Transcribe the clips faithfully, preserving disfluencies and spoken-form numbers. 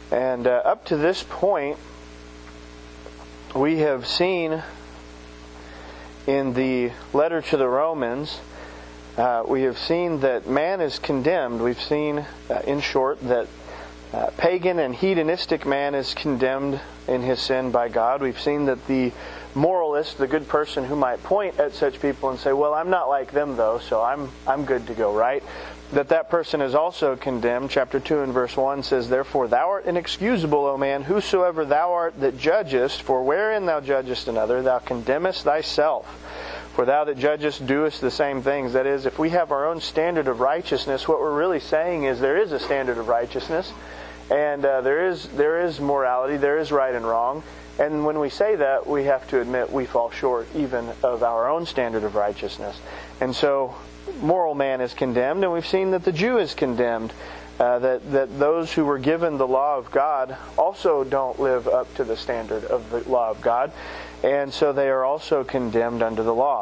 And uh, up to this point, we have seen in the letter to the Romans, uh, we have seen that man is condemned. We've seen, uh, in short, that uh, pagan and hedonistic man is condemned in his sin by God. We've seen that the moralist, the good person who might point at such people and say, well, I'm not like them though, so I'm I'm good to go, right? That that person is also condemned. Chapter two and verse one says, therefore thou art inexcusable, O man, whosoever thou art that judgest, for wherein thou judgest another, thou condemnest thyself. For thou that judgest doest the same things. That is, if we have our own standard of righteousness, what we're really saying is there is a standard of righteousness, and uh, there is there is morality, there is right and wrong. And when we say that, we have to admit we fall short even of our own standard of righteousness. And so, moral man is condemned, and we've seen that the Jew is condemned. Uh, that, that those who were given the law of God also don't live up to the standard of the law of God. And so they are also condemned under the law.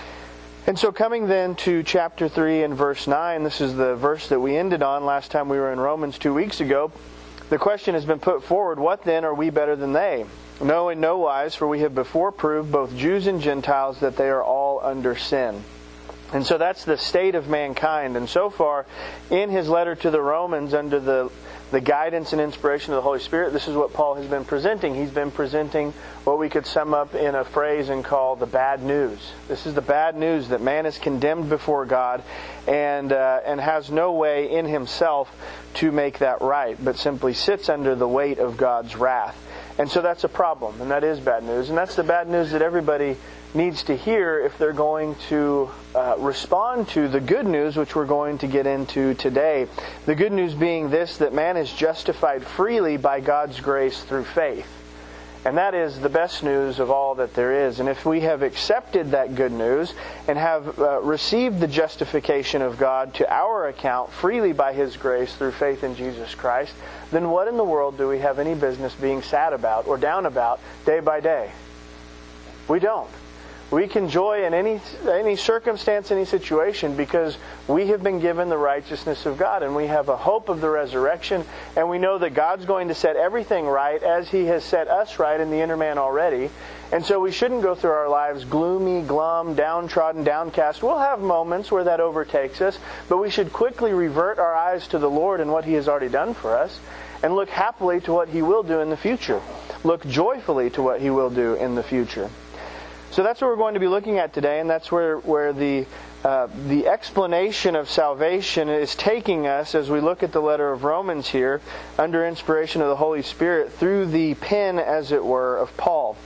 And so coming then to chapter three and verse nine, this is the verse that we ended on last time we were in Romans two weeks ago. The question has been put forward, what then are we better than they? No, in no wise, for we have before proved, both Jews and Gentiles, that they are all under sin. And so that's the state of mankind. And so far, in his letter to the Romans, under the, the guidance and inspiration of the Holy Spirit, this is what Paul has been presenting. He's been presenting what we could sum up in a phrase and call the bad news. This is the bad news that man is condemned before God and uh, and has no way in himself to make that right, but simply sits under the weight of God's wrath. And so that's a problem, and that is bad news. And that's the bad news that everybody needs to hear if they're going to uh, respond to the good news, which we're going to get into today. The good news being this, that man is justified freely by God's grace through faith. And that is the best news of all that there is. And if we have accepted that good news and have uh, received the justification of God to our account freely by His grace through faith in Jesus Christ, then what in the world do we have any business being sad about or down about day by day? We don't. We can joy in any any circumstance, any situation, because we have been given the righteousness of God, and we have a hope of the resurrection, and we know that God's going to set everything right as He has set us right in the inner man already. And so we shouldn't go through our lives gloomy, glum, downtrodden, downcast. We'll have moments where that overtakes us, but we should quickly revert our eyes to the Lord and what He has already done for us, and look happily to what He will do in the future. Look joyfully to what He will do in the future. So that's what we're going to be looking at today, and that's where, where the uh, the explanation of salvation is taking us as we look at the letter of Romans here, under inspiration of the Holy Spirit, through the pen, as it were, of Paul.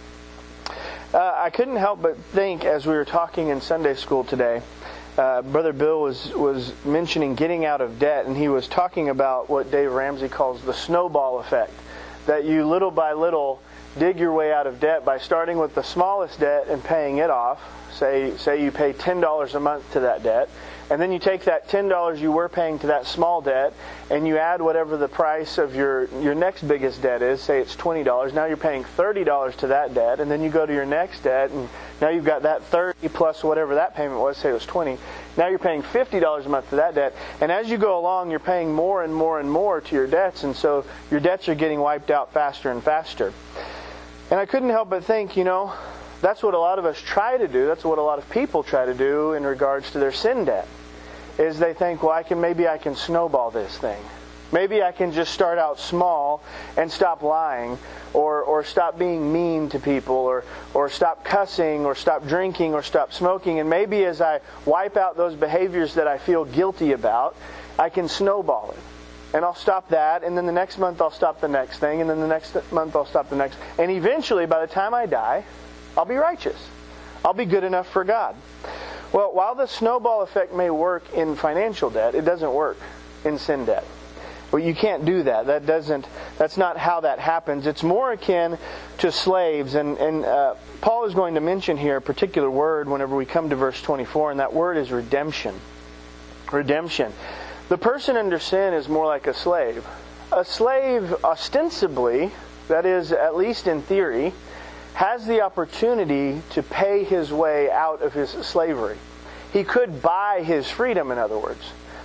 Uh, I couldn't help but think, as we were talking in Sunday school today, uh, Brother Bill was, was mentioning getting out of debt, and he was talking about what Dave Ramsey calls the snowball effect, that you little by little dig your way out of debt by starting with the smallest debt and paying it off. Say say you pay ten dollars a month to that debt, and then you take that ten dollars you were paying to that small debt and you add whatever the price of your, your next biggest debt is. Say it's twenty dollars. Now you're paying thirty dollars to that debt, and then you go to your next debt, and now you've got that thirty plus whatever that payment was. Say it was twenty. Now you're paying fifty dollars a month to that debt, and as you go along, you're paying more and more and more to your debts, and so your debts are getting wiped out faster and faster. And I couldn't help but think, you know, that's what a lot of us try to do. That's what a lot of people try to do in regards to their sin debt. Is they think, well, I can maybe I can snowball this thing. Maybe I can just start out small and stop lying, or or stop being mean to people, or or stop cussing, or stop drinking, or stop smoking. And maybe as I wipe out those behaviors that I feel guilty about, I can snowball it. And I'll stop that, and then the next month I'll stop the next thing, and then the next month I'll stop the next. And eventually, by the time I die, I'll be righteous. I'll be good enough for God. Well, while the snowball effect may work in financial debt, it doesn't work in sin debt. Well, you can't do that. That doesn't. That's not how that happens. It's more akin to slaves, and and uh, Paul is going to mention here a particular word whenever we come to verse twenty-four, and that word is redemption. Redemption. The person under sin is more like a slave. A slave, ostensibly, that is, at least in theory, has the opportunity to pay his way out of his slavery. He could buy his freedom, in other words.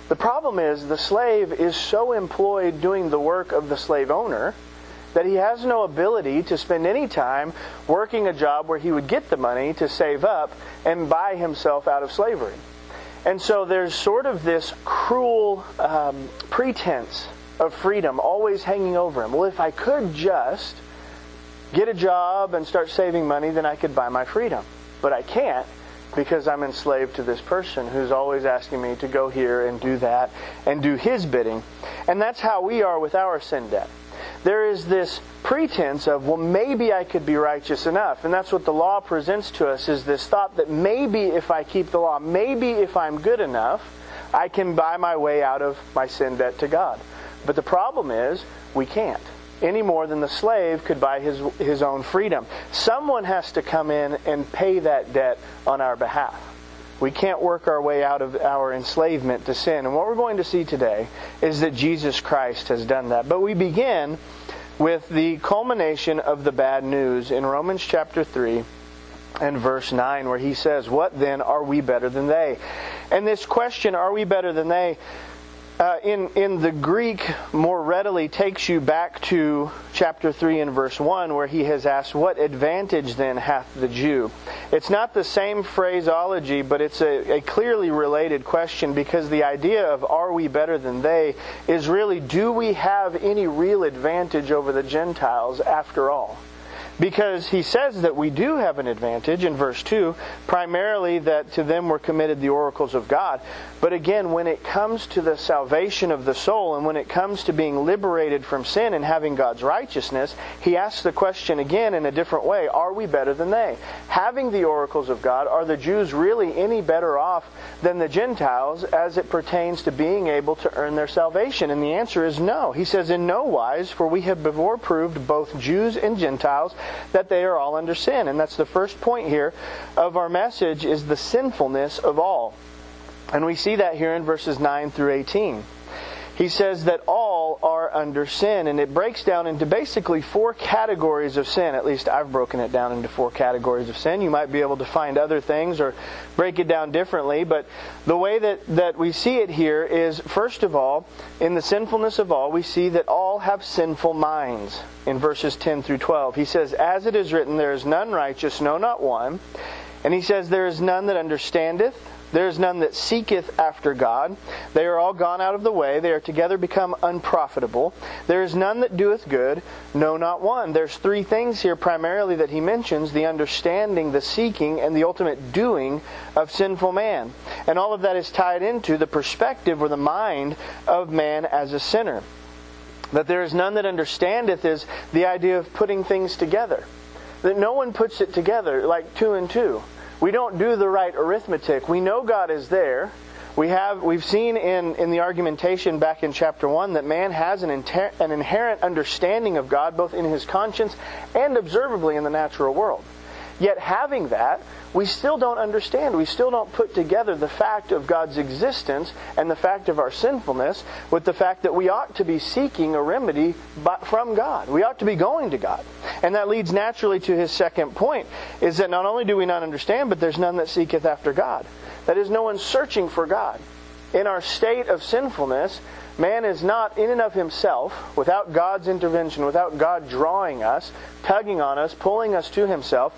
The problem is the slave is so employed doing the work of the slave owner that he has no ability to spend any time working a job where he would get the money to save up and buy himself out of slavery. And so there's sort of this cruel um, pretense of freedom always hanging over him. Well, if I could just get a job and start saving money, then I could buy my freedom. But I can't, because I'm enslaved to this person who's always asking me to go here and do that and do his bidding. And that's how we are with our sin debt. There is this pretense of, well, maybe I could be righteous enough. And that's what the law presents to us, is this thought that maybe if I keep the law, maybe if I'm good enough, I can buy my way out of my sin debt to God. But the problem is, we can't. Any more than the slave could buy his his own freedom. Someone has to come in and pay that debt on our behalf. We can't work our way out of our enslavement to sin. And what we're going to see today is that Jesus Christ has done that. But we begin with the culmination of the bad news in Romans chapter three and verse nine, where he says, "What then, are we better than they?" And this question, are we better than they, Uh, in, in the Greek more readily takes you back to chapter three and verse one, where he has asked, "What advantage then hath the Jew?" It's not the same phraseology, but it's a, a clearly related question, because the idea of "are we better than they" is really, do we have any real advantage over the Gentiles after all? Because he says that we do have an advantage in verse two, primarily that to them were committed the oracles of God. But again, when it comes to the salvation of the soul, and when it comes to being liberated from sin and having God's righteousness, he asks the question again in a different way, are we better than they? Having the oracles of God, are the Jews really any better off than the Gentiles as it pertains to being able to earn their salvation? And the answer is no. He says, "In no wise, for we have before proved, both Jews and Gentiles, that they are all under sin." And that's the first point here of our message, is the sinfulness of all. And we see that here in verses nine through eighteen. He says that all are under sin, and it breaks down into basically four categories of sin. At least I've broken it down into four categories of sin. You might be able to find other things or break it down differently, but the way that, that we see it here is, first of all, in the sinfulness of all, we see that all have sinful minds. In verses ten through twelve, he says, "As it is written, there is none righteous, no, not one." And he says, "There is none that understandeth. There is none that seeketh after God. They are all gone out of the way. They are together become unprofitable. There is none that doeth good, no, not one." There's three things here primarily that he mentions: the understanding, the seeking, and the ultimate doing of sinful man. And all of that is tied into the perspective or the mind of man as a sinner. That there is none that understandeth is the idea of putting things together. That no one puts it together like two and two. We don't do the right arithmetic. We know God is there. We have, we've seen in, in the argumentation back in chapter one that man has an, inter, an inherent understanding of God, both in his conscience and observably in the natural world. Yet having that, we still don't understand. We still don't put together the fact of God's existence and the fact of our sinfulness with the fact that we ought to be seeking a remedy from God. We ought to be going to God. And that leads naturally to his second point, is that not only do we not understand, but there's none that seeketh after God. That is, no one searching for God. In our state of sinfulness, man is not in and of himself, without God's intervention, without God drawing us, tugging on us, pulling us to himself,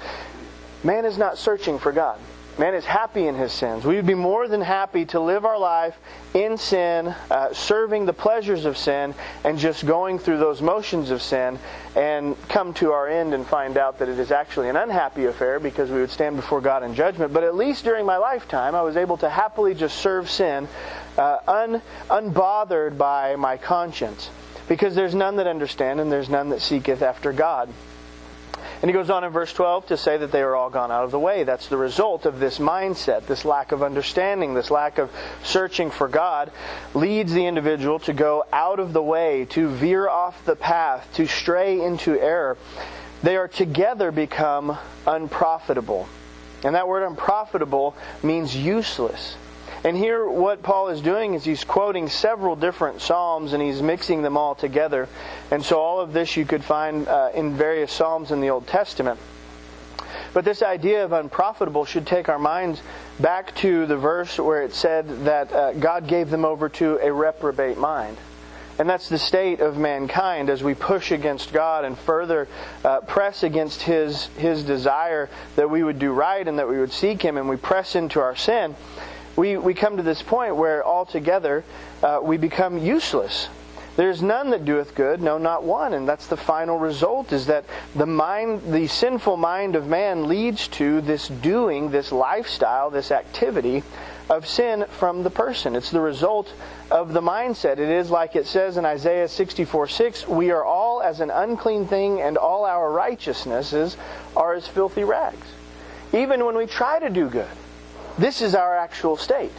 man is not searching for God. Man is happy in his sins. We would be more than happy to live our life in sin, uh, serving the pleasures of sin, and just going through those motions of sin, and come to our end and find out that it is actually an unhappy affair, because we would stand before God in judgment. But at least during my lifetime, I was able to happily just serve sin, uh, un, unbothered by my conscience. Because there's none that understand, and there's none that seeketh after God. And he goes on in verse twelve to say that they are all gone out of the way. That's the result of this mindset, this lack of understanding, this lack of searching for God, leads the individual to go out of the way, to veer off the path, to stray into error. They are together become unprofitable. And that word unprofitable means useless. And here what Paul is doing is he's quoting several different psalms and he's mixing them all together. And so all of this you could find uh, in various psalms in the Old Testament. But this idea of unprofitable should take our minds back to the verse where it said that uh, God gave them over to a reprobate mind. And that's the state of mankind as we push against God and further uh, press against His His desire that we would do right and that we would seek Him, and we press into our sin. We, we come to this point where altogether uh, we become useless. There's none that doeth good, no, not one. And that's the final result, is that the mind, the sinful mind of man leads to this doing, this lifestyle, this activity of sin from the person. It's the result of the mindset. It is like it says in Isaiah sixty-four six, we are all as an unclean thing, and all our righteousnesses are as filthy rags. Even when we try to do good, this is our actual state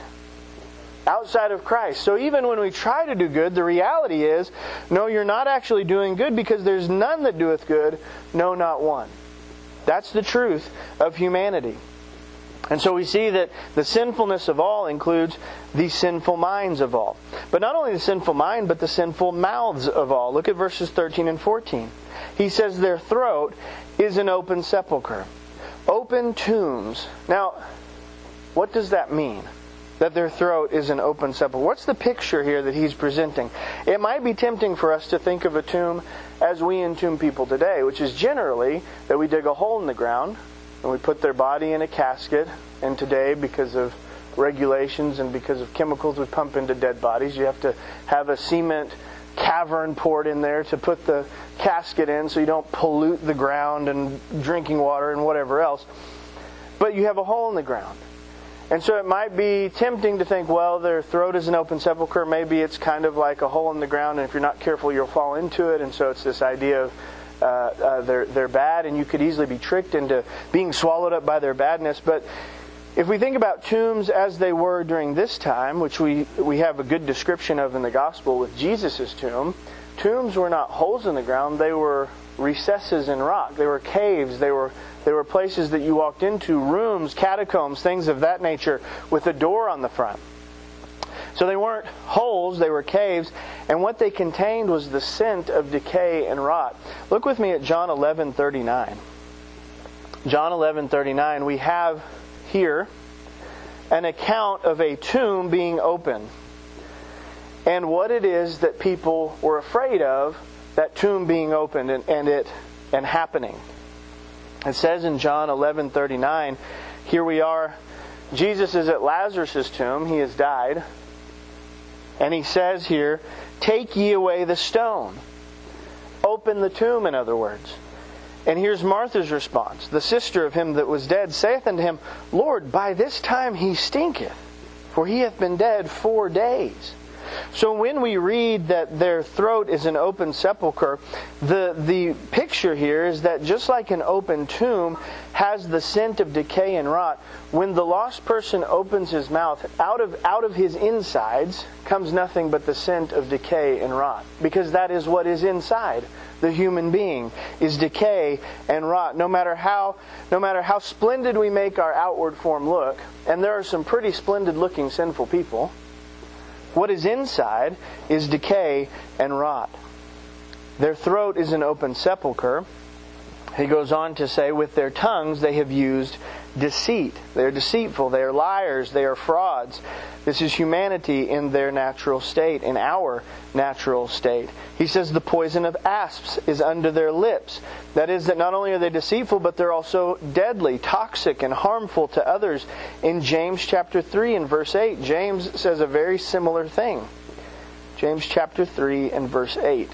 outside of Christ. So even when we try to do good, the reality is, no, you're not actually doing good, because there's none that doeth good, no, not one. That's the truth of humanity. And so we see that the sinfulness of all includes the sinful minds of all. But not only the sinful mind, but the sinful mouths of all. Look at verses thirteen and fourteen. He says their throat is an open sepulchre. Open tombs. Now, what does that mean? That their throat is an open sepulchre. What's the picture here that he's presenting? It might be tempting for us to think of a tomb as we entomb people today, which is generally that we dig a hole in the ground and we put their body in a casket. And today, because of regulations and because of chemicals we pump into dead bodies, you have to have a cement cavern poured in there to put the casket in so you don't pollute the ground and drinking water and whatever else. But you have a hole in the ground. And so it might be tempting to think, well, their throat is an open sepulchre. Maybe it's kind of like a hole in the ground, and if you're not careful, you'll fall into it. And so it's this idea of uh, uh, they're, they're bad, and you could easily be tricked into being swallowed up by their badness. But if we think about tombs as they were during this time, which we, we have a good description of in the Gospel with Jesus' tomb, tombs were not holes in the ground. They were recesses in rock. They were caves. They were They were places that you walked into, rooms, catacombs, things of that nature, with a door on the front. So they weren't holes, they were caves, and what they contained was the scent of decay and rot. Look with me at John eleven thirty-nine. John eleven thirty-nine, we have here an account of a tomb being open, and what it is that people were afraid of, that tomb being opened and, and it and happening. It says in John eleven thirty-nine, here we are, Jesus is at Lazarus' tomb, he has died, and he says here, take ye away the stone. Open the tomb, in other words. And here's Martha's response. The sister of him that was dead saith unto him, Lord, by this time he stinketh, for he hath been dead four days. So when we read that their throat is an open sepulchre, the, the picture here is that just like an open tomb has the scent of decay and rot, when the lost person opens his mouth, out of, out of his insides comes nothing but the scent of decay and rot. Because that is what is inside the human being, is decay and rot. No matter how, no matter how splendid we make our outward form look, and there are some pretty splendid looking sinful people, what is inside is decay and rot. Their throat is an open sepulchre. He goes on to say, with their tongues they have used deceit. They are deceitful. They are liars. They are frauds. This is humanity in their natural state, in our natural state. He says the poison of asps is under their lips. That is, that not only are they deceitful, but they're also deadly, toxic, and harmful to others. In James chapter three and verse eight, James says a very similar thing. James chapter three and verse eight.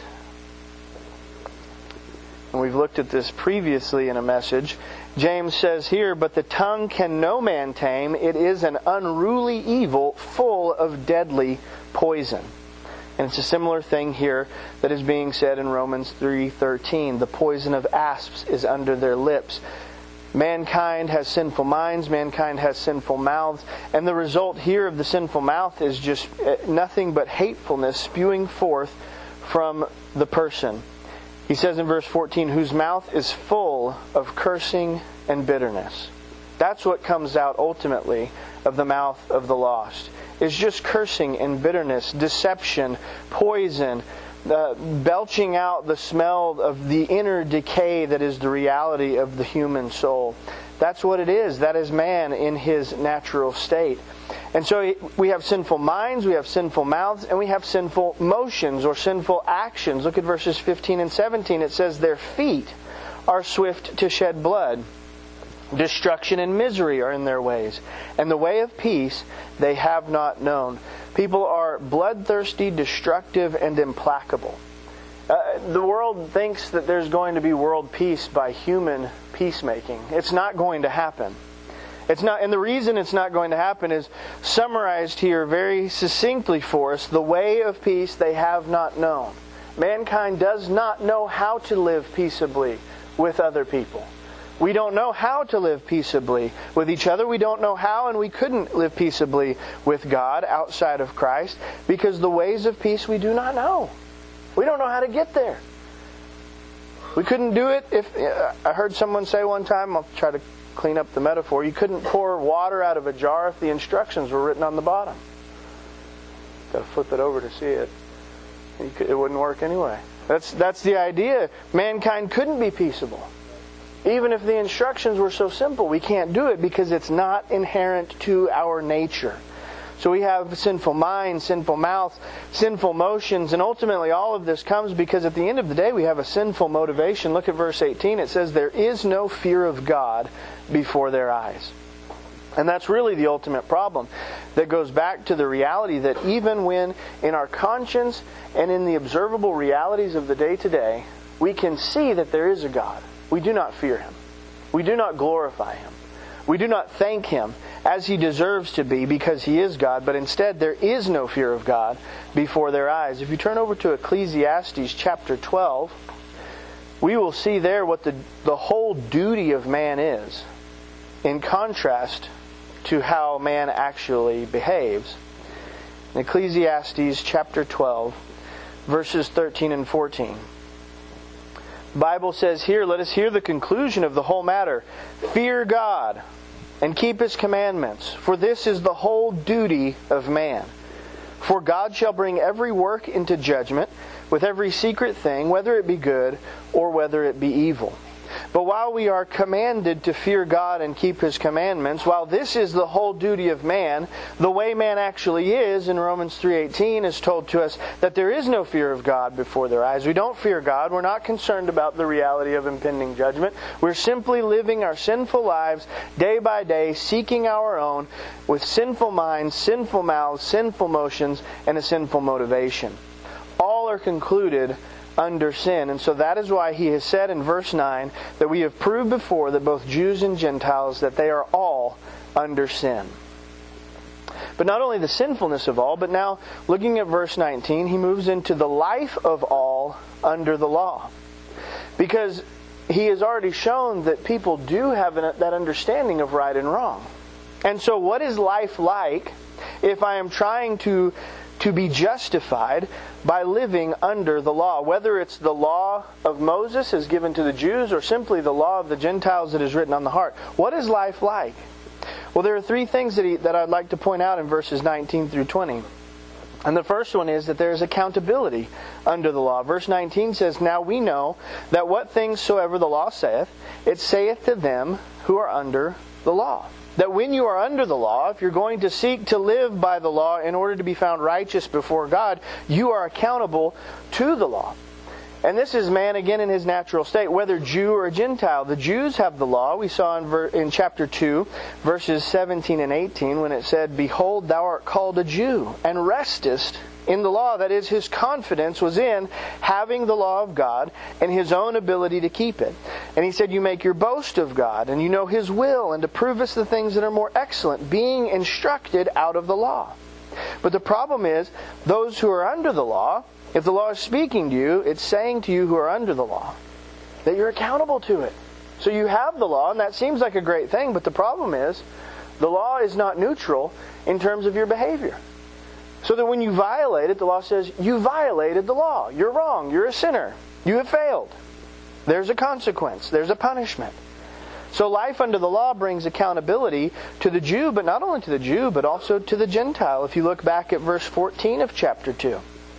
And we've looked at this previously in a message. James says here, but the tongue can no man tame. It is an unruly evil full of deadly poison. And it's a similar thing here that is being said in Romans three thirteen. The poison of asps is under their lips. Mankind has sinful minds. Mankind has sinful mouths. And the result here of the sinful mouth is just nothing but hatefulness spewing forth from the person. He says in verse fourteen, whose mouth is full of cursing and bitterness. That's what comes out ultimately of the mouth of the lost. It's just cursing and bitterness, deception, poison, uh, belching out the smell of the inner decay that is the reality of the human soul. That's what it is. That is man in his natural state. And so we have sinful minds, we have sinful mouths, and we have sinful motions or sinful actions. Look at verses fifteen and seventeen. It says, their feet are swift to shed blood. Destruction and misery are in their ways, and the way of peace they have not known. People are bloodthirsty, destructive, and implacable. Uh, the world thinks that there's going to be world peace by human peacemaking. It's not going to happen. It's not, and the reason it's not going to happen is summarized here very succinctly for us. The way of peace they have not known. Mankind does not know how to live peaceably with other people. We don't know how to live peaceably with each other. We don't know how, and we couldn't live peaceably with God outside of Christ, because the ways of peace we do not know. We don't know how to get there. We couldn't do it if... I heard someone say one time, I'll try to clean up the metaphor, you couldn't pour water out of a jar if the instructions were written on the bottom. Got to flip it over to see it. You could, it wouldn't work anyway. That's, that's the idea. Mankind couldn't be peaceable. Even if the instructions were so simple, we can't do it because it's not inherent to our nature. So we have sinful minds, sinful mouths, sinful motions, and ultimately all of this comes because at the end of the day we have a sinful motivation. Look at verse eighteen. It says, there is no fear of God before their eyes. And that's really the ultimate problem that goes back to the reality that even when in our conscience and in the observable realities of the day-to-day, we can see that there is a God. We do not fear Him. We do not glorify Him. We do not thank Him as He deserves to be because He is God, but instead there is no fear of God before their eyes. If you turn over to Ecclesiastes chapter twelve, we will see there what the, the whole duty of man is, in contrast to how man actually behaves. In Ecclesiastes chapter twelve, verses thirteen and fourteen. The Bible says here, let us hear the conclusion of the whole matter. Fear God and keep His commandments, for this is the whole duty of man. For God shall bring every work into judgment with every secret thing, whether it be good or whether it be evil. But while we are commanded to fear God and keep His commandments, while this is the whole duty of man, the way man actually is, in Romans three eighteen, is told to us that there is no fear of God before their eyes. We don't fear God. We're not concerned about the reality of impending judgment. We're simply living our sinful lives day by day, seeking our own, with sinful minds, sinful mouths, sinful motions, and a sinful motivation. All are concluded under sin. And so that is why he has said in verse nine that we have proved before that both Jews and Gentiles, that they are all under sin. But not only the sinfulness of all, but now looking at verse nineteen, he moves into the life of all under the law. Because he has already shown that people do have an, that understanding of right and wrong. And so what is life like if I am trying to to be justified by living under the law? Whether it's the law of Moses as given to the Jews or simply the law of the Gentiles that is written on the heart. What is life like? Well, there are three things that, he, that I'd like to point out in verses nineteen through twenty. And the first one is that there is accountability under the law. Verse nineteen says, now we know that what things soever the law saith, it saith to them who are under the law. That when you are under the law, if you're going to seek to live by the law in order to be found righteous before God, you are accountable to the law. And this is man again in his natural state, whether Jew or Gentile. The Jews have the law. We saw in, ver- in chapter two, verses seventeen and eighteen, when it said, behold, thou art called a Jew, and restest in the law. That is, his confidence was in having the law of God and his own ability to keep it. And he said, you make your boast of God, and you know His will, and approvest the things that are more excellent, being instructed out of the law. But the problem is, those who are under the law, if the law is speaking to you, it's saying to you who are under the law that you're accountable to it. So you have the law, and that seems like a great thing, but the problem is, the law is not neutral in terms of your behavior. So that when you violate it, the law says, you violated the law. You're wrong. You're a sinner. You have failed. There's a consequence. There's a punishment. So life under the law brings accountability to the Jew, but not only to the Jew, but also to the Gentile. If you look back at verse fourteen of chapter two.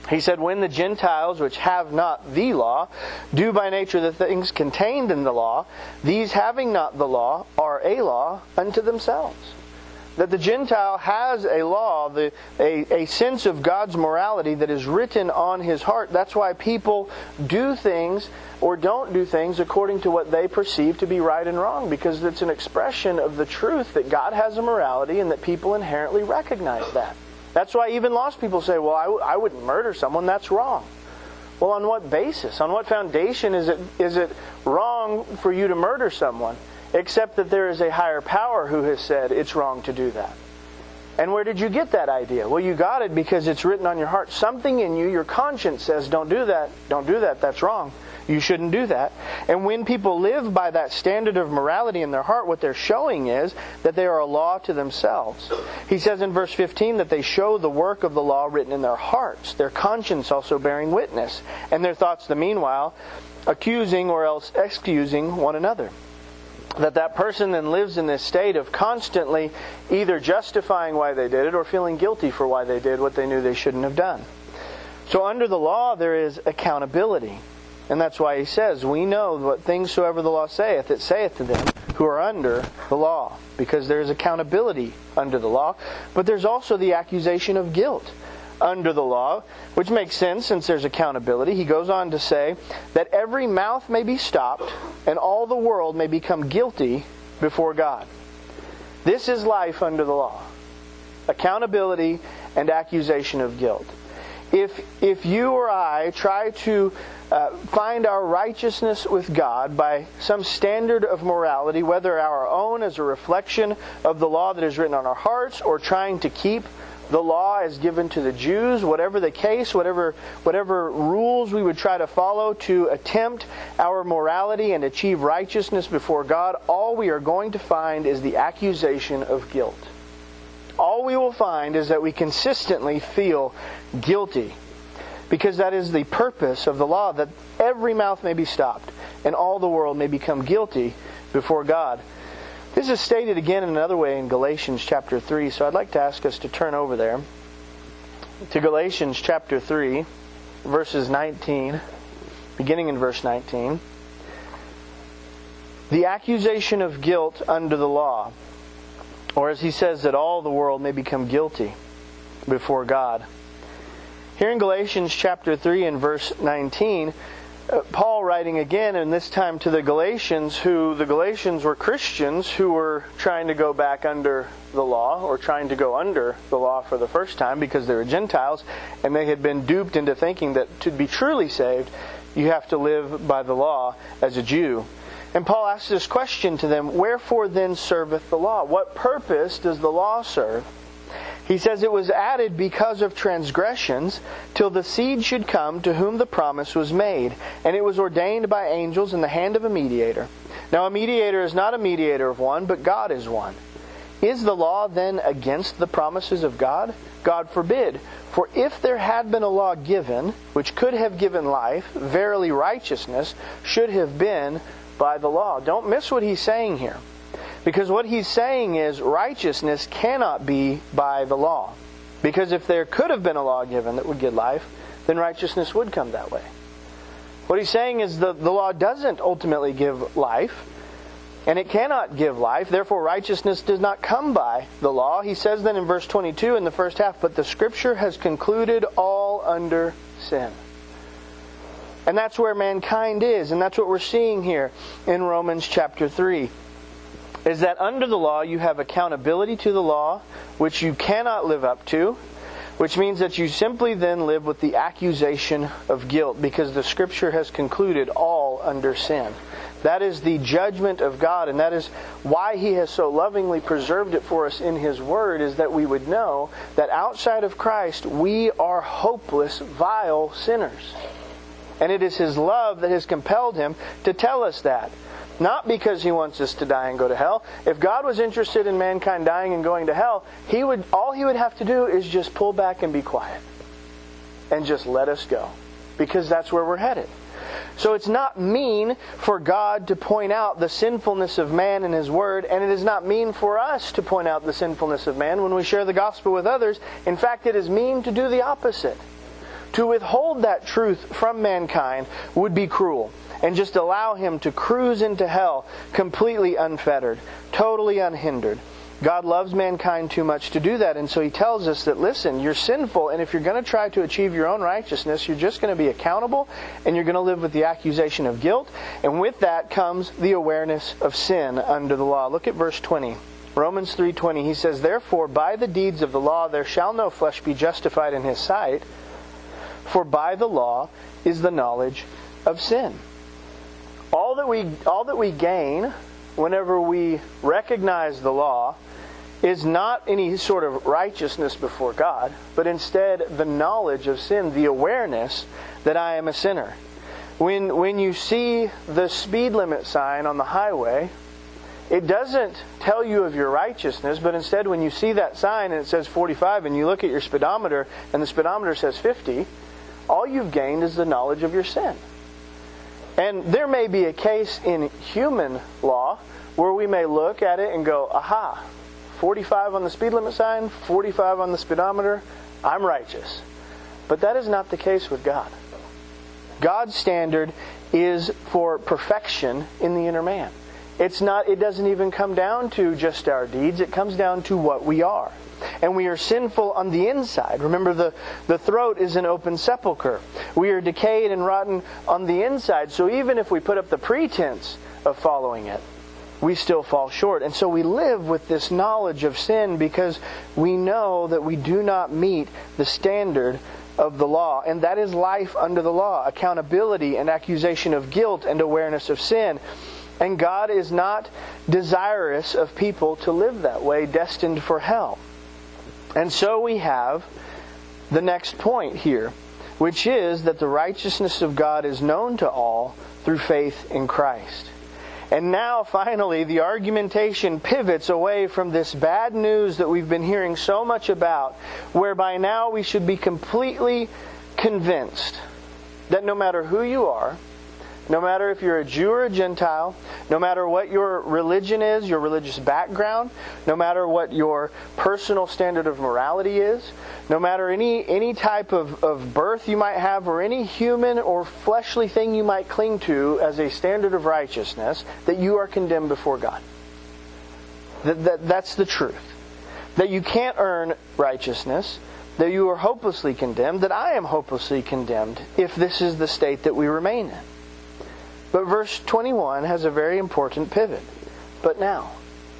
He said, when the Gentiles, which have not the law, do by nature the things contained in the law, these having not the law are a law unto themselves. That the Gentile has a law, the, a, a sense of God's morality that is written on his heart. That's why people do things or don't do things according to what they perceive to be right and wrong, because it's an expression of the truth that God has a morality and that people inherently recognize that. That's why even lost people say, well, I, w- I wouldn't murder someone. That's wrong. Well, on what basis? On what foundation is it is it wrong for you to murder someone? Except that there is a higher power who has said it's wrong to do that. And where did you get that idea? Well, you got it because it's written on your heart. Something in you, your conscience says, don't do that. Don't do that. That's wrong. You shouldn't do that. And when people live by that standard of morality in their heart, what they're showing is that they are a law to themselves. He says in verse fifteen that they show the work of the law written in their hearts, their conscience also bearing witness, and their thoughts the meanwhile accusing or else excusing one another. That that person then lives in this state of constantly either justifying why they did it or feeling guilty for why they did what they knew they shouldn't have done. So under the law there is accountability. And that's why he says, we know what things soever the law saith, it saith to them who are under the law. Because there is accountability under the law. But there's also the accusation of guilt under the law, which makes sense since there's accountability. He goes on to say that every mouth may be stopped and all the world may become guilty before God. This is life under the law. Accountability and accusation of guilt. If if you or I try to uh, find our righteousness with God by some standard of morality, whether our own as a reflection of the law that is written on our hearts, or trying to keep the law as given to the Jews, whatever the case, whatever whatever rules we would try to follow to attempt our morality and achieve righteousness before God, all we are going to find is the accusation of guilt. All we will find is that we consistently feel guilty, because that is the purpose of the law, that every mouth may be stopped and all the world may become guilty before God. This is stated again in another way in Galatians chapter three, so I'd like to ask us to turn over there to Galatians chapter three, verses nineteen, beginning in verse nineteen. The accusation of guilt under the law, or as he says, that all the world may become guilty before God. Here in Galatians chapter three and verse nineteen, Uh, Paul writing again, and this time to the Galatians, who the Galatians were Christians who were trying to go back under the law, or trying to go under the law for the first time because they were Gentiles, and they had been duped into thinking that to be truly saved, you have to live by the law as a Jew. And Paul asks this question to them, wherefore then serveth the law? What purpose does the law serve? He says it was added because of transgressions, till the seed should come to whom the promise was made. And it was ordained by angels in the hand of a mediator. Now a mediator is not a mediator of one, but God is one. Is the law then against the promises of God? God forbid. For if there had been a law given, which could have given life, verily righteousness should have been by the law. Don't miss what he's saying here. Because what he's saying is righteousness cannot be by the law. Because if there could have been a law given that would give life, then righteousness would come that way. What he's saying is the, the law doesn't ultimately give life, and it cannot give life. Therefore, righteousness does not come by the law. He says then in verse twenty-two in the first half, but the Scripture has concluded all under sin. And that's where mankind is, and that's what we're seeing here in Romans chapter three. Is that under the law you have accountability to the law, which you cannot live up to, which means that you simply then live with the accusation of guilt, because the Scripture has concluded all under sin. That is the judgment of God, and that is why He has so lovingly preserved it for us in His Word, is that we would know that outside of Christ we are hopeless, vile sinners. And it is His love that has compelled Him to tell us that. Not because He wants us to die and go to hell. If God was interested in mankind dying and going to hell, He would all He would have to do is just pull back and be quiet. And just let us go. Because that's where we're headed. So it's not mean for God to point out the sinfulness of man in His Word, and it is not mean for us to point out the sinfulness of man when we share the gospel with others. In fact, it is mean to do the opposite. To withhold that truth from mankind would be cruel, and just allow him to cruise into hell completely unfettered, totally unhindered. God loves mankind too much to do that, and so He tells us that, listen, you're sinful, and if you're going to try to achieve your own righteousness, you're just going to be accountable, and you're going to live with the accusation of guilt, and with that comes the awareness of sin under the law. Look at verse twenty. Romans three twenty, he says, "Therefore, by the deeds of the law there shall no flesh be justified in His sight, for by the law is the knowledge of sin." All that we, all that we gain whenever we recognize the law is not any sort of righteousness before God, but instead the knowledge of sin, the awareness that I am a sinner. When, when you see the speed limit sign on the highway, it doesn't tell you of your righteousness, but instead when you see that sign and it says forty-five and you look at your speedometer and the speedometer says fifty, all you've gained is the knowledge of your sin. And there may be a case in human law where we may look at it and go, aha, forty-five on the speed limit sign, forty-five on the speedometer, I'm righteous. But that is not the case with God. God's standard is for perfection in the inner man. It's not, it doesn't even come down to just our deeds, it comes down to what we are. And we are sinful on the inside. Remember, the, the throat is an open sepulcher. We are decayed and rotten on the inside. So even if we put up the pretense of following it, we still fall short. And so we live with this knowledge of sin because we know that we do not meet the standard of the law. And that is life under the law. Accountability and accusation of guilt and awareness of sin. And God is not desirous of people to live that way, destined for hell. And so we have the next point here, which is that the righteousness of God is known to all through faith in Christ. And now, finally, the argumentation pivots away from this bad news that we've been hearing so much about, whereby now we should be completely convinced that no matter who you are, no matter if you're a Jew or a Gentile, no matter what your religion is, your religious background, no matter what your personal standard of morality is, no matter any any type of, of birth you might have or any human or fleshly thing you might cling to as a standard of righteousness, that you are condemned before God. That, that, that's the truth. That you can't earn righteousness, that you are hopelessly condemned, that I am hopelessly condemned if this is the state that we remain in. But verse twenty-one has a very important pivot. But now.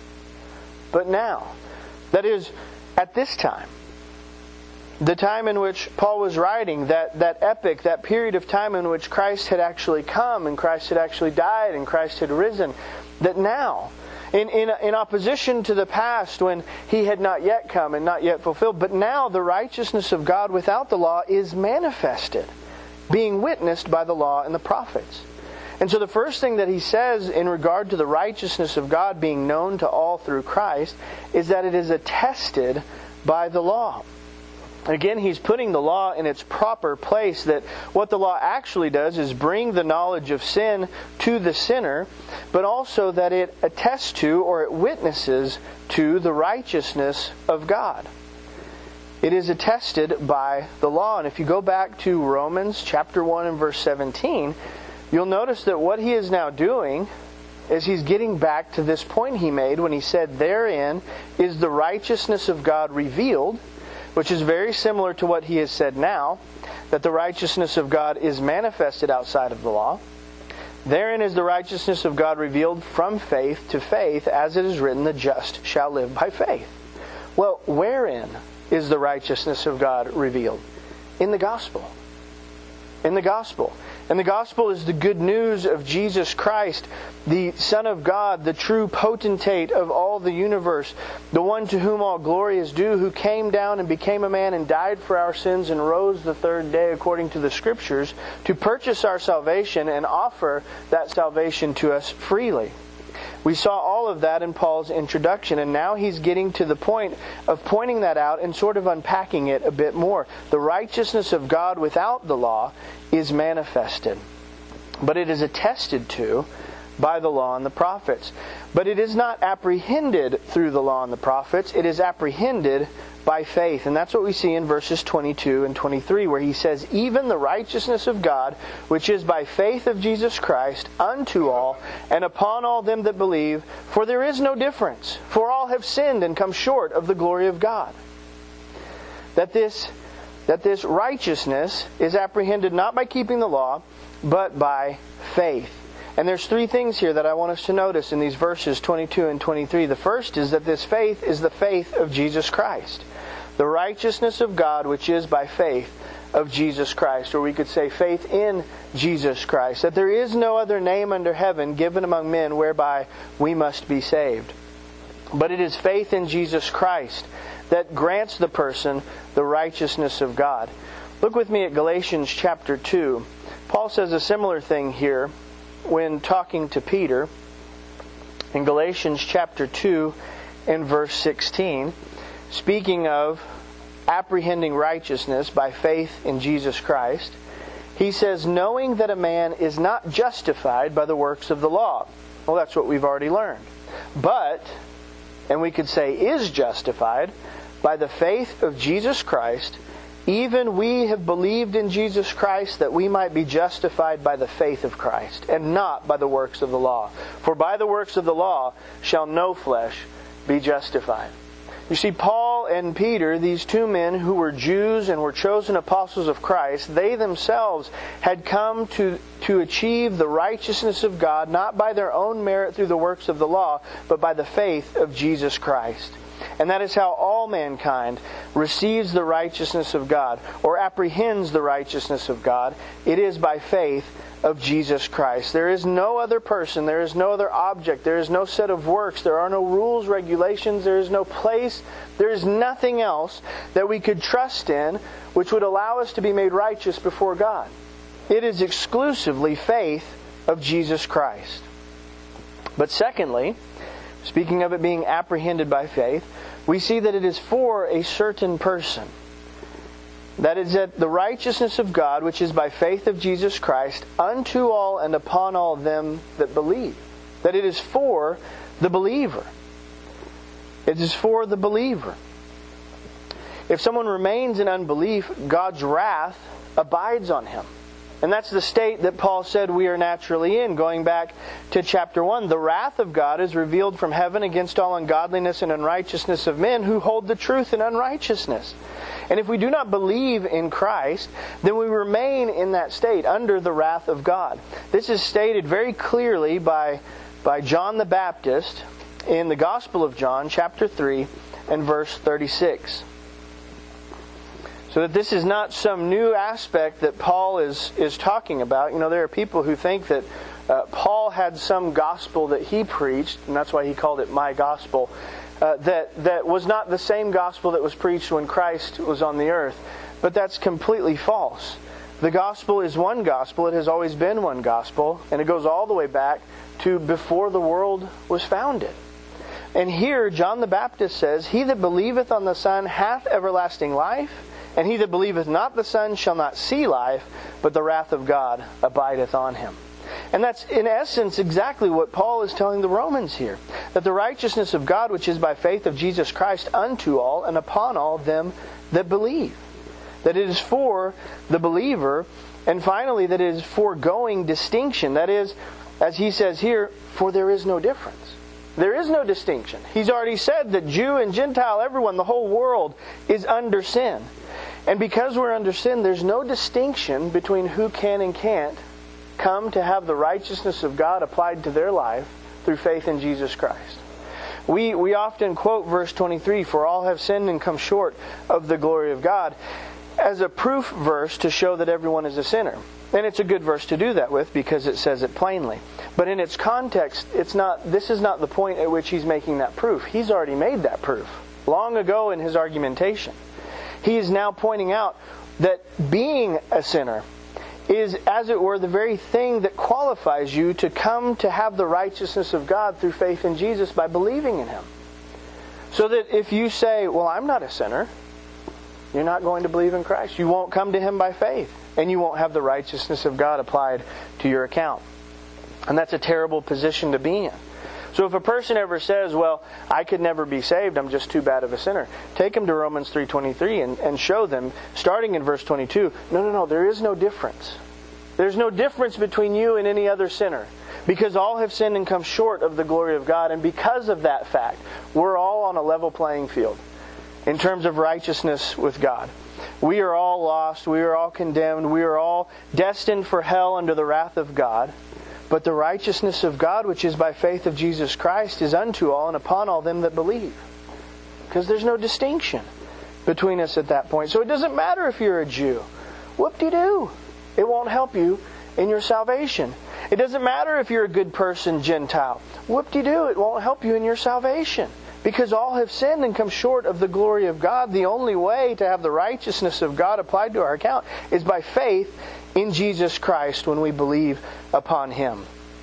But now. That is, at this time. The time in which Paul was writing, that, that epic, that period of time in which Christ had actually come and Christ had actually died and Christ had risen. That now, in, in, in opposition to the past when He had not yet come and not yet fulfilled, but now the righteousness of God without the law is manifested, being witnessed by the law and the prophets. And so the first thing that he says in regard to the righteousness of God being known to all through Christ is that it is attested by the law. Again, he's putting the law in its proper place, that what the law actually does is bring the knowledge of sin to the sinner, but also that it attests to or it witnesses to the righteousness of God. It is attested by the law. And if you go back to Romans chapter one and verse seventeen, you'll notice that what he is now doing is he's getting back to this point he made when he said, "Therein is the righteousness of God revealed," which is very similar to what he has said now, that the righteousness of God is manifested outside of the law. "Therein is the righteousness of God revealed from faith to faith, as it is written, the just shall live by faith." Well, wherein is the righteousness of God revealed? In the gospel. In the gospel. And the gospel is the good news of Jesus Christ, the Son of God, the true potentate of all the universe, the one to whom all glory is due, who came down and became a man and died for our sins and rose the third day according to the Scriptures to purchase our salvation and offer that salvation to us freely. We saw all of that in Paul's introduction, and now he's getting to the point of pointing that out and sort of unpacking it a bit more. The righteousness of God without the law is manifested, but it is attested to by the law and the prophets. But it is not apprehended through the law and the prophets. It is apprehended by faith. And that's what we see in verses twenty-two and twenty-three, where he says, even the righteousness of God, which is by faith of Jesus Christ, unto all, and upon all them that believe, for there is no difference. For all have sinned and come short of the glory of God. That this, that this righteousness is apprehended not by keeping the law, but by faith. And there's three things here that I want us to notice in these verses twenty-two and twenty-three. The first is that this faith is the faith of Jesus Christ. The righteousness of God, which is by faith of Jesus Christ. Or we could say faith in Jesus Christ. That there is no other name under heaven given among men whereby we must be saved. But it is faith in Jesus Christ that grants the person the righteousness of God. Look with me at Galatians chapter two. Paul says a similar thing here when talking to Peter in Galatians chapter two and verse sixteen, speaking of apprehending righteousness by faith in Jesus Christ. He says, knowing that a man is not justified by the works of the law. Well, that's what we've already learned. But, and we could say is justified, by the faith of Jesus Christ. Even we have believed in Jesus Christ that we might be justified by the faith of Christ, and not by the works of the law. For by the works of the law shall no flesh be justified. You see, Paul and Peter, these two men who were Jews and were chosen apostles of Christ, they themselves had come to, to achieve the righteousness of God, not by their own merit through the works of the law, but by the faith of Jesus Christ. And that is how all mankind receives the righteousness of God, or apprehends the righteousness of God. It is by faith of Jesus Christ. There is no other person, there is no other object, there is no set of works, there are no rules, regulations, there is no place, there is nothing else that we could trust in which would allow us to be made righteous before God. It is exclusively faith of Jesus Christ. But secondly, speaking of it being apprehended by faith, we see that it is for a certain person. That is that the righteousness of God, which is by faith of Jesus Christ, unto all and upon all them that believe. That it is for the believer. It is for the believer. If someone remains in unbelief, God's wrath abides on him. And that's the state that Paul said we are naturally in, going back to chapter one. The wrath of God is revealed from heaven against all ungodliness and unrighteousness of men who hold the truth in unrighteousness. And if we do not believe in Christ, then we remain in that state, under the wrath of God. This is stated very clearly by, by John the Baptist in the Gospel of John, chapter three, and verse thirty-six. So that this is not some new aspect that Paul is, is talking about. You know, there are people who think that uh, Paul had some gospel that he preached, and that's why he called it my gospel, uh, that, that was not the same gospel that was preached when Christ was on the earth. But that's completely false. The gospel is one gospel. It has always been one gospel, and it goes all the way back to before the world was founded. And here, John the Baptist says, he that believeth on the Son hath everlasting life, and he that believeth not the Son shall not see life, but the wrath of God abideth on him. And that's in essence exactly what Paul is telling the Romans here. That the righteousness of God, which is by faith of Jesus Christ, unto all and upon all them that believe. That it is for the believer. And finally, that it is foregoing distinction. That is, as he says here, for there is no difference. There is no distinction. He's already said that Jew and Gentile, everyone, the whole world is under sin. And because we're under sin, there's no distinction between who can and can't come to have the righteousness of God applied to their life through faith in Jesus Christ. We, we often quote verse twenty-three, for all have sinned and come short of the glory of God, as a proof verse to show that everyone is a sinner. And it's a good verse to do that with because it says it plainly. But in its context, it's not. This is not the point at which he's making that proof. He's already made that proof long ago in his argumentation. He is now pointing out that being a sinner is, as it were, the very thing that qualifies you to come to have the righteousness of God through faith in Jesus by believing in Him. So that if you say, well, I'm not a sinner, you're not going to believe in Christ. You won't come to Him by faith, and you won't have the righteousness of God applied to your account. And that's a terrible position to be in. So if a person ever says, well, I could never be saved, I'm just too bad of a sinner, take them to Romans three twenty-three and, and show them, starting in verse twenty-two, no, no, no, there is no difference. There's no difference between you and any other sinner. Because all have sinned and come short of the glory of God. And because of that fact, we're all on a level playing field in terms of righteousness with God. We are all lost. We are all condemned. We are all destined for hell under the wrath of God. But the righteousness of God, which is by faith of Jesus Christ, is unto all and upon all them that believe. Because there's no distinction between us at that point. So it doesn't matter if you're a Jew. Whoop-de-doo. It won't help you in your salvation. It doesn't matter if you're a good person, Gentile. Whoop-de-doo. It won't help you in your salvation. Because all have sinned and come short of the glory of God. The only way to have the righteousness of God applied to our account is by faith in Jesus Christ when we believe upon Him.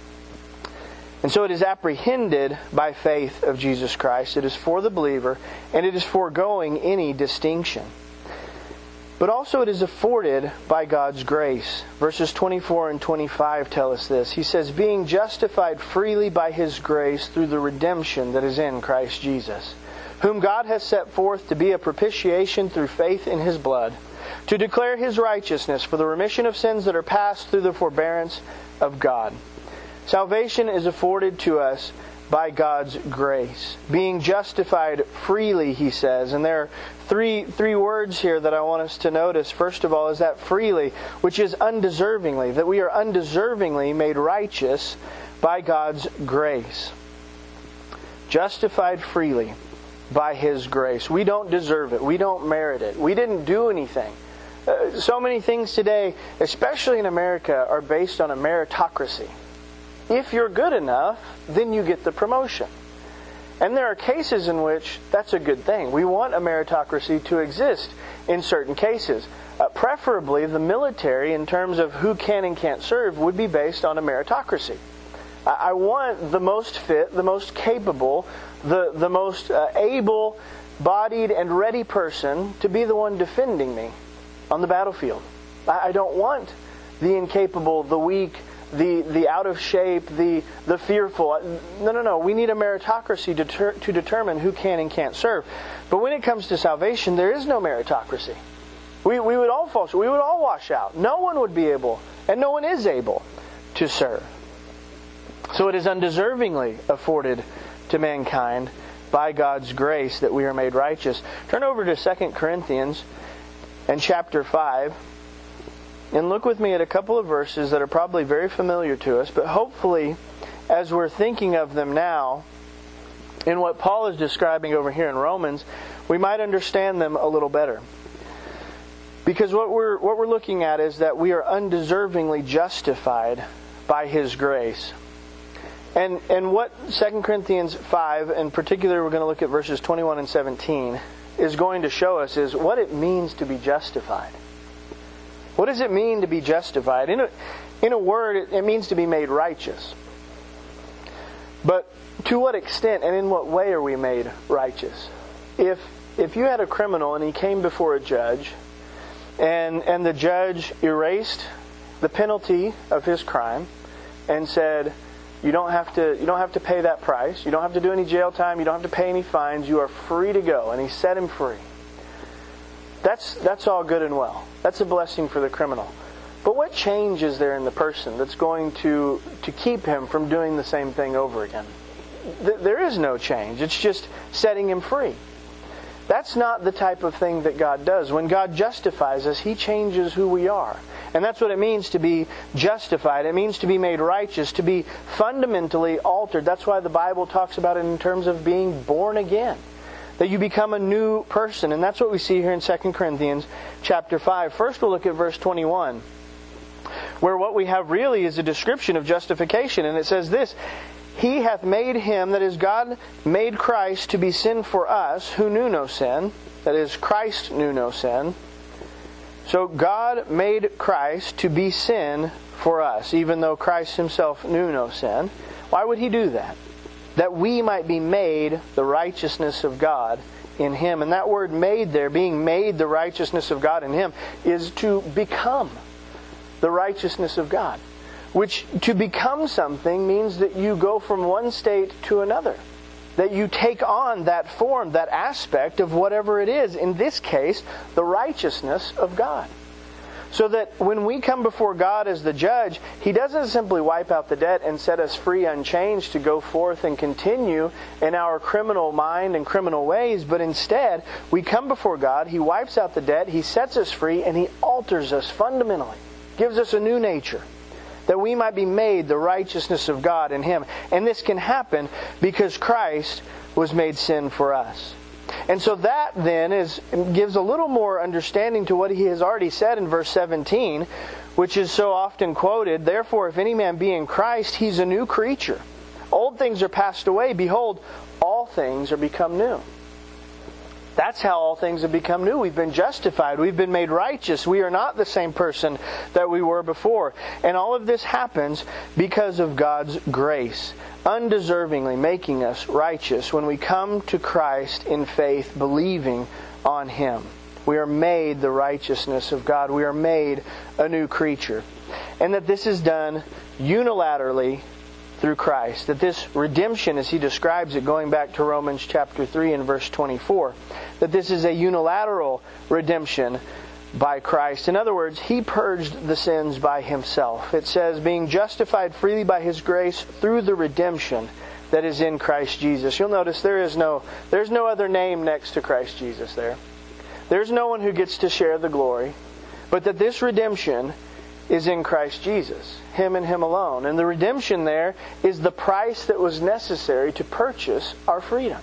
And so it is apprehended by faith of Jesus Christ. It is for the believer, and it is foregoing any distinction. But also it is afforded by God's grace. Verses twenty-four and twenty-five tell us this. He says, being justified freely by His grace through the redemption that is in Christ Jesus, whom God has set forth to be a propitiation through faith in His blood, to declare His righteousness for the remission of sins that are past through the forbearance of God. Salvation is afforded to us by God's grace. Being justified freely, he says. And there are three three words here that I want us to notice. First of all is that freely, which is undeservingly. That we are undeservingly made righteous by God's grace. Justified freely by His grace. We don't deserve it. We don't merit it. We didn't do anything. Uh, so many things today, especially in America, are based on a meritocracy. If you're good enough, then you get the promotion. And there are cases in which that's a good thing. We want a meritocracy to exist in certain cases. Uh, preferably, the military, in terms of who can and can't serve, would be based on a meritocracy. I, I want the most fit, the most capable, the, the most uh, able-bodied and ready person to be the one defending me on the battlefield. I, I don't want the incapable, the weak, the the out of shape, the the fearful. No, no, no. We need a meritocracy to, ter- to determine who can and can't serve. But when it comes to salvation, there is no meritocracy. We we would all fall short. We would all wash out. No one would be able, and no one is able, to serve. So it is undeservingly afforded to mankind by God's grace that we are made righteous. Turn over to Second Corinthians and chapter five. And look with me at a couple of verses that are probably very familiar to us, but hopefully, as we're thinking of them now, in what Paul is describing over here in Romans, we might understand them a little better. Because what we're what we're looking at is that we are undeservingly justified by His grace. And and what Second Corinthians five, in particular we're going to look at verses twenty-one and seventeen, is going to show us is what it means to be justified. What does it mean to be justified? In a, in a word, it, it means to be made righteous. But to what extent and in what way are we made righteous? If if you had a criminal and he came before a judge, and and the judge erased the penalty of his crime and said, you don't have to you don't have to pay that price, you don't have to do any jail time, you don't have to pay any fines, you are free to go, and he set him free. That's that's all good and well. That's a blessing for the criminal. But what change is there in the person that's going to, to keep him from doing the same thing over again? Th- there is no change. It's just setting him free. That's not the type of thing that God does. When God justifies us, He changes who we are. And that's what it means to be justified. It means to be made righteous, to be fundamentally altered. That's why the Bible talks about it in terms of being born again. That you become a new person. And that's what we see here in Second Corinthians chapter five. First we'll look at verse twenty-one, where what we have really is a description of justification. And it says this, He hath made Him, that is God, made Christ to be sin for us, who knew no sin. That is, Christ knew no sin. So God made Christ to be sin for us, even though Christ Himself knew no sin. Why would He do that? That we might be made the righteousness of God in Him. And that word made there, being made the righteousness of God in Him, is to become the righteousness of God. which to become something means that you go from one state to another. That you take on that form, that aspect of whatever it is. In this case, the righteousness of God. So that when we come before God as the judge, He doesn't simply wipe out the debt and set us free unchanged to go forth and continue in our criminal mind and criminal ways, but instead, we come before God, He wipes out the debt, He sets us free, and He alters us fundamentally. Gives us a new nature. That we might be made the righteousness of God in Him. And this can happen because Christ was made sin for us. And so that then is gives a little more understanding to what He has already said in verse seventeen, which is so often quoted, "Therefore, if any man be in Christ, he's a new creature. Old things are passed away. Behold, all things are become new." That's how all things have become new. We've been justified. We've been made righteous. We are not the same person that we were before. And all of this happens because of God's grace, undeservingly making us righteous when we come to Christ in faith, believing on Him. We are made the righteousness of God. We are made a new creature. And that this is done unilaterally through Christ. That this redemption, as he describes it, going back to Romans chapter three and verse twenty-four, that this is a unilateral redemption by Christ. In other words, He purged the sins by Himself. It says, being justified freely by His grace through the redemption that is in Christ Jesus. You'll notice there is no, there's no other name next to Christ Jesus there. There's no one who gets to share the glory, but that this redemption is in Christ Jesus. Him and Him alone. And the redemption there is the price that was necessary to purchase our freedom.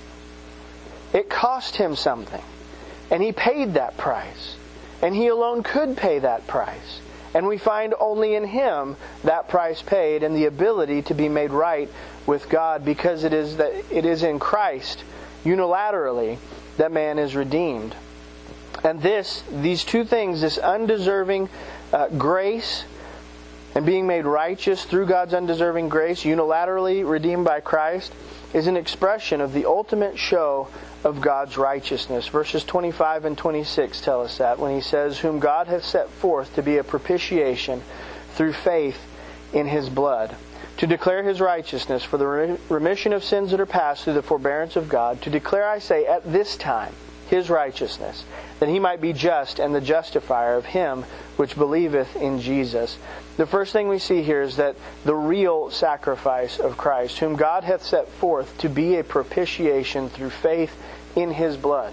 It cost Him something. And He paid that price. And He alone could pay that price. And we find only in Him that price paid and the ability to be made right with God, because it is that it is in Christ unilaterally that man is redeemed. And this, these two things, this undeserving uh, grace and being made righteous through God's undeserving grace, unilaterally redeemed by Christ, is an expression of the ultimate show of God's righteousness. Verses twenty-five and twenty-six tell us that when He says, whom God hath set forth to be a propitiation through faith in His blood, to declare His righteousness for the remission of sins that are past through the forbearance of God, to declare, I say, at this time, His righteousness, that He might be just and the justifier of him which believeth in Jesus. The first thing we see here is that the real sacrifice of Christ, whom God hath set forth to be a propitiation through faith in His blood.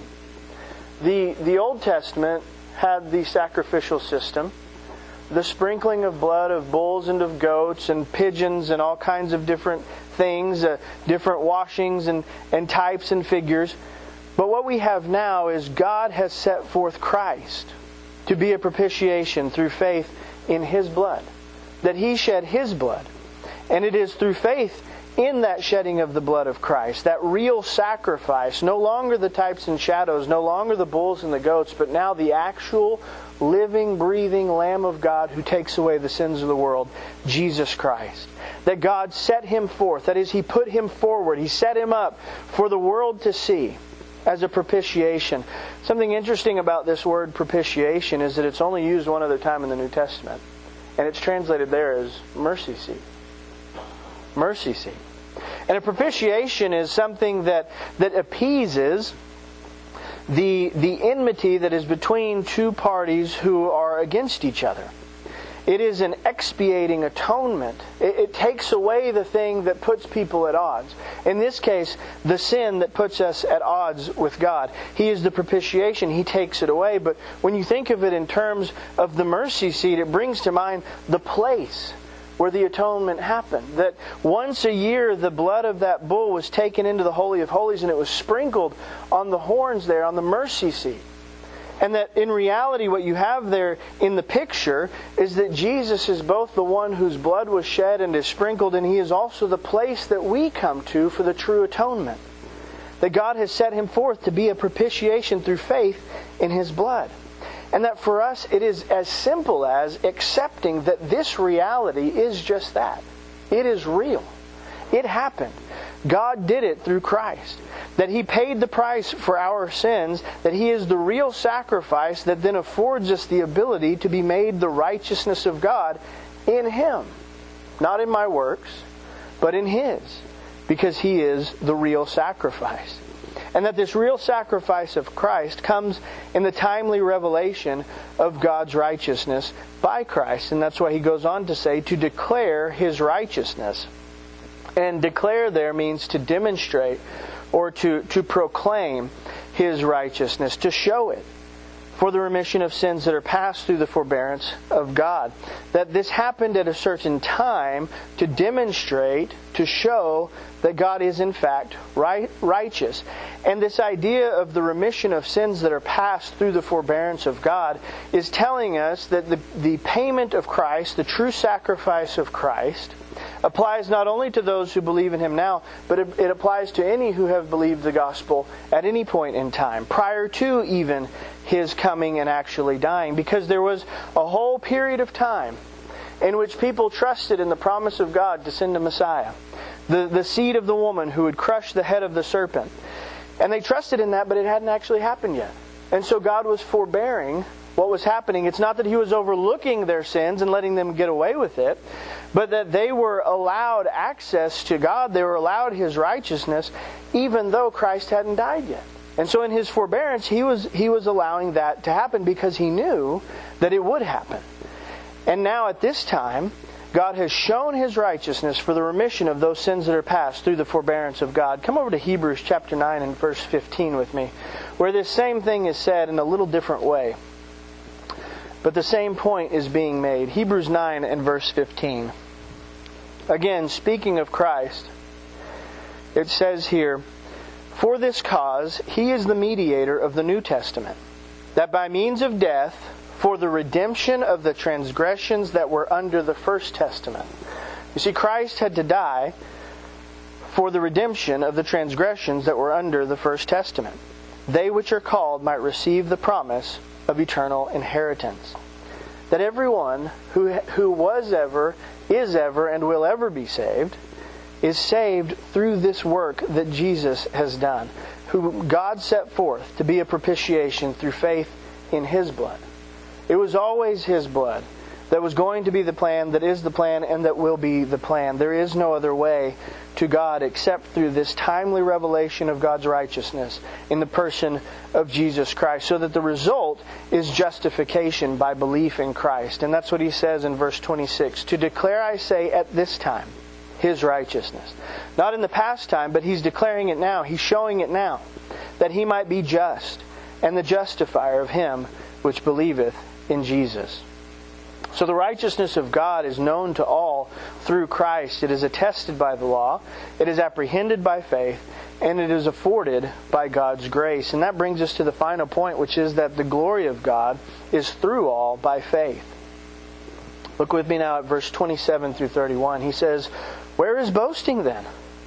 The, the Old Testament had the sacrificial system, the sprinkling of blood of bulls and of goats and pigeons and all kinds of different things, uh, different washings and, and types and figures. But what we have now is God has set forth Christ to be a propitiation through faith in His blood. That He shed His blood. And it is through faith in that shedding of the blood of Christ, that real sacrifice, no longer the types and shadows, no longer the bulls and the goats, but now the actual living, breathing Lamb of God who takes away the sins of the world, Jesus Christ. That God set Him forth, that is, He put Him forward, He set Him up for the world to see as a propitiation. Something interesting about this word propitiation is that it's only used one other time in the New Testament. And it's translated there as mercy seat. Mercy seat. And a propitiation is something that, that appeases the, the enmity that is between two parties who are against each other. It is an expiating atonement. It, it takes away the thing that puts people at odds. In this case, the sin that puts us at odds with God. He is the propitiation. He takes it away. But when you think of it in terms of the mercy seat, it brings to mind the place where the atonement happened. That once a year the blood of that bull was taken into the Holy of Holies and it was sprinkled on the horns there on the mercy seat. And that in reality what you have there in the picture is that Jesus is both the one whose blood was shed and is sprinkled, and He is also the place that we come to for the true atonement. That God has set Him forth to be a propitiation through faith in His blood. And that for us it is as simple as accepting that this reality is just that. It is real. It happened. God did it through Christ. That He paid the price for our sins. That He is the real sacrifice that then affords us the ability to be made the righteousness of God in Him. not in my works, but in His, because He is the real sacrifice. And that this real sacrifice of Christ comes in the timely revelation of God's righteousness by Christ. And that's why He goes on to say, to declare His righteousness. And declare there means to demonstrate or to, to proclaim His righteousness, to show it, for the remission of sins that are passed through the forbearance of God. That this happened at a certain time to demonstrate, to show that God is in fact right, righteous. And this idea of the remission of sins that are passed through the forbearance of God is telling us that the, the payment of Christ, the true sacrifice of Christ, applies not only to those who believe in Him now, but it, it applies to any who have believed the gospel at any point in time, prior to even His coming and actually dying. Because there was a whole period of time in which people trusted in the promise of God to send a Messiah, the, the seed of the woman who would crush the head of the serpent. And they trusted in that, but it hadn't actually happened yet. And so God was forbearing what was happening. It's not that He was overlooking their sins and letting them get away with it, but that they were allowed access to God. They were allowed His righteousness, even though Christ hadn't died yet. And so in His forbearance, He was He was allowing that to happen because He knew that it would happen. And now at this time, God has shown His righteousness for the remission of those sins that are past through the forbearance of God. Come over to Hebrews chapter nine and verse fifteen with me, where this same thing is said in a little different way. But the same point is being made. Hebrews nine and verse fifteen. Again, speaking of Christ, it says here, for this cause He is the mediator of the New Testament, that by means of death, for the redemption of the transgressions that were under the first testament. You see, Christ had to die for the redemption of the transgressions that were under the first testament. They which are called might receive the promise of eternal inheritance. That everyone who, who was ever, is ever, and will ever be saved is saved through this work that Jesus has done, who God set forth to be a propitiation through faith in His blood. It was always His blood that was going to be the plan, that is the plan, and that will be the plan. There is no other way to God except through this timely revelation of God's righteousness in the person of Jesus Christ, so that the result is justification by belief in Christ. And that's what He says in verse twenty-six, to declare, I say, at this time, His righteousness. Not in the past time, but He's declaring it now. He's showing it now, that He might be just and the justifier of him which believeth in Jesus. So the righteousness of God is known to all through Christ. It is attested by the law, it is apprehended by faith, and it is afforded by God's grace. And that brings us to the final point, which is that the glory of God is through all by faith. Look with me now at verse twenty-seven through thirty-one. He says, where is boasting then?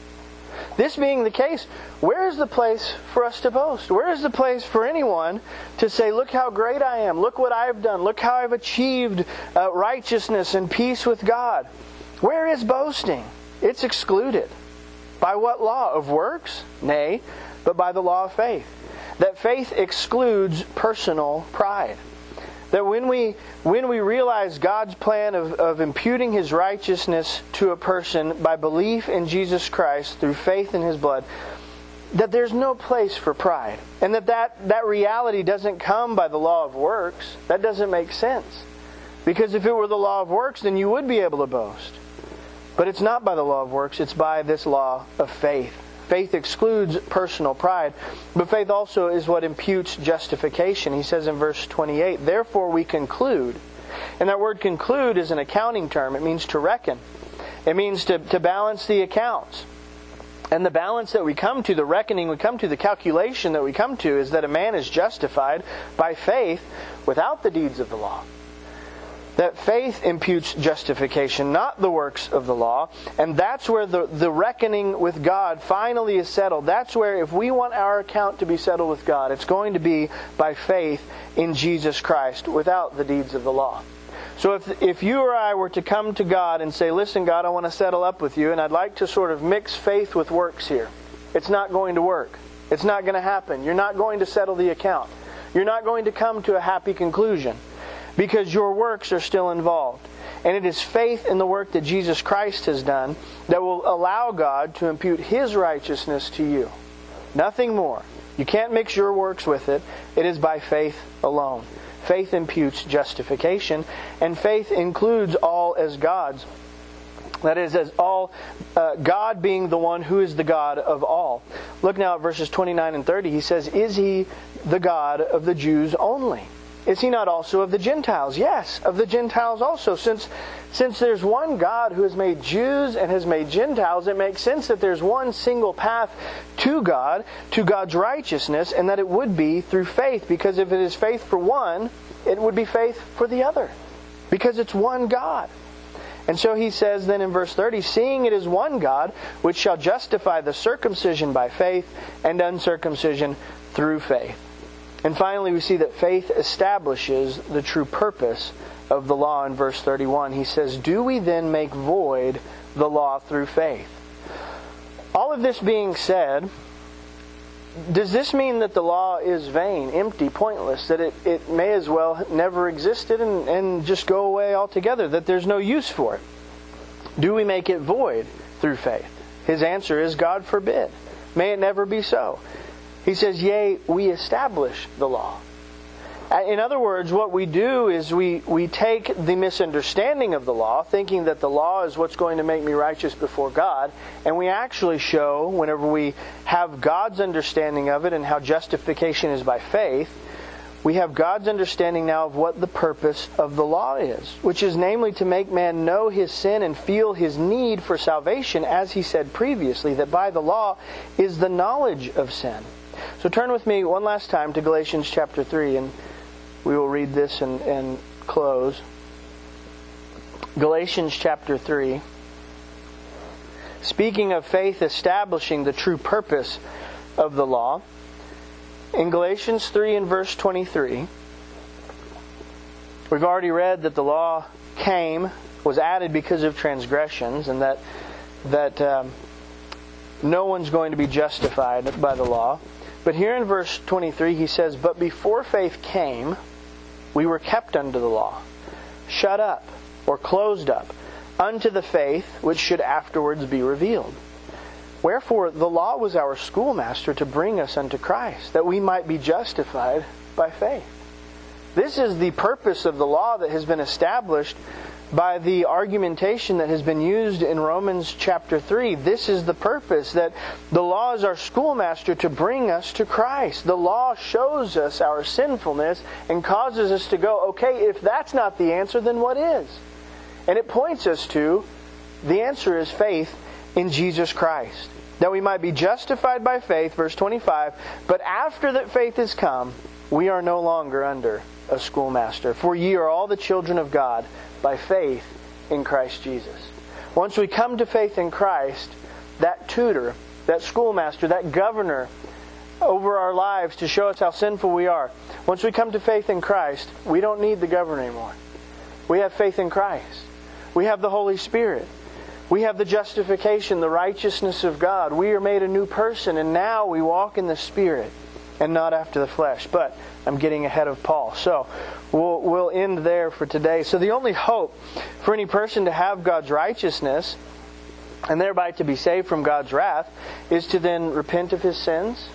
This being the case, where is the place for us to boast? Where is the place for anyone to say, look how great I am, look what I've done, look how I've achieved uh, righteousness and peace with God? Where is boasting? It's excluded. By what law? Of works? Nay, but by the law of faith. That faith excludes personal pride. That when we when we realize God's plan of, of imputing His righteousness to a person by belief in Jesus Christ through faith in His blood, that there's no place for pride. And that, that that reality doesn't come by the law of works. That doesn't make sense. Because if it were the law of works, then you would be able to boast. But it's not by the law of works, it's by this law of faith. Faith excludes personal pride, but faith also is what imputes justification. He says in verse twenty-eight, therefore we conclude. And that word conclude is an accounting term. It means to reckon. It means to, to balance the accounts. And the balance that we come to, the reckoning we come to, the calculation that we come to is that a man is justified by faith without the deeds of the law. That faith imputes justification, not the works of the law. And that's where the, the reckoning with God finally is settled. That's where if we want our account to be settled with God, it's going to be by faith in Jesus Christ without the deeds of the law. So if if you or I were to come to God and say, listen, God, I want to settle up with you, and I'd like to sort of mix faith with works here. It's not going to work. It's not going to happen. You're not going to settle the account. You're not going to come to a happy conclusion. Because your works are still involved. And it is faith in the work that Jesus Christ has done that will allow God to impute His righteousness to you. Nothing more. You can't mix your works with it. It is by faith alone. Faith imputes justification, and faith includes all as God's. That is, as all, uh, God being the one who is the God of all. Look now at verses twenty-nine and thirty. He says, "Is He the God of the Jews only? Is He not also of the Gentiles?" Yes, of the Gentiles also. Since, since there's one God who has made Jews and has made Gentiles, it makes sense that there's one single path to God, to God's righteousness, and that it would be through faith. Because if it is faith for one, it would be faith for the other. Because it's one God. And so he says then in verse thirty, "Seeing it is one God, which shall justify the circumcision by faith, and uncircumcision through faith." And finally, we see that faith establishes the true purpose of the law in verse thirty-one. He says, "Do we then make void the law through faith?" All of this being said, does this mean that the law is vain, empty, pointless, that it, it may as well never existed and, and just go away altogether, that there's no use for it? Do we make it void through faith? His answer is, God forbid. May it never be so. He says, "Yea, we establish the law." In other words, what we do is we, we take the misunderstanding of the law, thinking that the law is what's going to make me righteous before God, and we actually show, whenever we have God's understanding of it and how justification is by faith, we have God's understanding now of what the purpose of the law is, which is namely to make man know his sin and feel his need for salvation, as he said previously, that by the law is the knowledge of sin. So turn with me one last time to Galatians chapter three, and we will read this and, and close. Galatians chapter three. Speaking of faith establishing the true purpose of the law, in Galatians three and verse twenty-three, we've already read that the law came, was added because of transgressions, and that, that um, no one's going to be justified by the law. But here in verse twenty-three he says, "But before faith came, we were kept under the law, shut up, or closed up, unto the faith which should afterwards be revealed. Wherefore the law was our schoolmaster to bring us unto Christ, that we might be justified by faith." This is the purpose of the law that has been established by the argumentation that has been used in Romans chapter three. This is the purpose, that the law is our schoolmaster to bring us to Christ. The law shows us our sinfulness and causes us to go, okay, if that's not the answer, then what is? And it points us to, the answer is faith in Jesus Christ. That we might be justified by faith, verse twenty-five, but after that faith is come, we are no longer under a schoolmaster. For ye are all the children of God by faith in Christ Jesus. Once we come to faith in Christ, that tutor, that schoolmaster, that governor over our lives to show us how sinful we are, once we come to faith in Christ, we don't need the governor anymore. We have faith in Christ. We have the Holy Spirit. We have the justification, the righteousness of God. We are made a new person, and now we walk in the Spirit and not after the flesh. But I'm getting ahead of Paul. So we'll, we'll end there for today. So the only hope for any person to have God's righteousness and thereby to be saved from God's wrath is to then repent of his sins.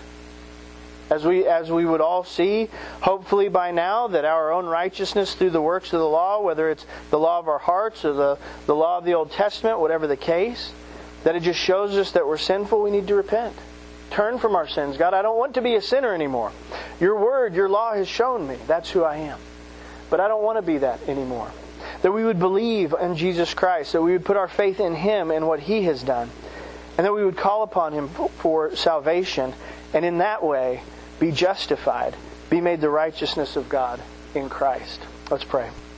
As we as we would all see, hopefully by now, that our own righteousness through the works of the law, whether it's the law of our hearts or the, the law of the Old Testament, whatever the case, that it just shows us that we're sinful, we need to repent. Turn from our sins. God, I don't want to be a sinner anymore. Your word, your law has shown me that's who I am. But I don't want to be that anymore. That we would believe in Jesus Christ, that we would put our faith in Him and what He has done, and that we would call upon Him for salvation, and in that way be justified, be made the righteousness of God in Christ. Let's pray.